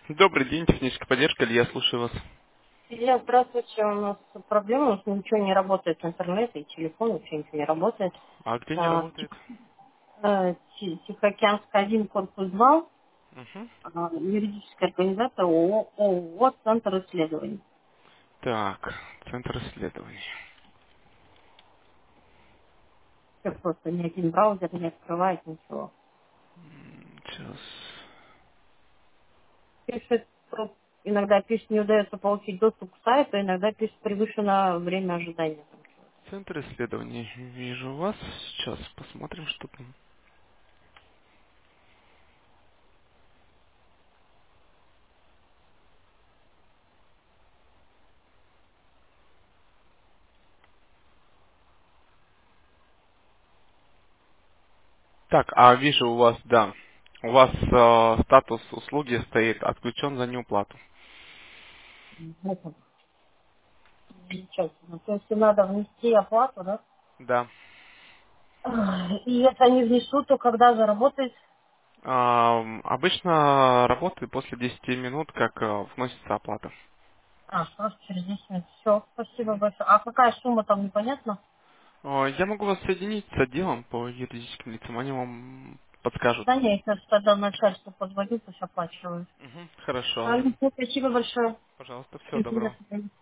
Добрый день, техническая поддержка, Илья, слушаю вас. Илья, здравствуйте. У нас проблема, у нас ничего не работает, интернет и телефон, вообще ничего не работает. А где не А, работает? Тихоокеанский 1, корпус 2, Угу. юридическая организация ООО «Центр исследований». Так, центр исследований. Всё просто ни один браузер не открывает ничего. Сейчас. Пишет, иногда пишет, не удается получить доступ к сайту, иногда пишет, превышено время ожидания. Центр исследований. Вижу вас. Сейчас посмотрим, что там. Так, вижу у вас, да. У вас статус услуги стоит отключен за неуплату. Это замечательно. То есть надо внести оплату, да? Да. И если они внесут, то когда заработает? Обычно работает после 10 минут, как вносится оплата. Просто через 10 минут. Все, спасибо Мгм. большое. А какая сумма там, непонятно? Я могу вас соединить с отделом по юридическим лицам, они вам подскажут. Да нет, я тогда начальству позвоню, пусть оплачивают. Мгм. Хорошо. Ладно, спасибо большое. Пожалуйста, всего До доброго. свидания.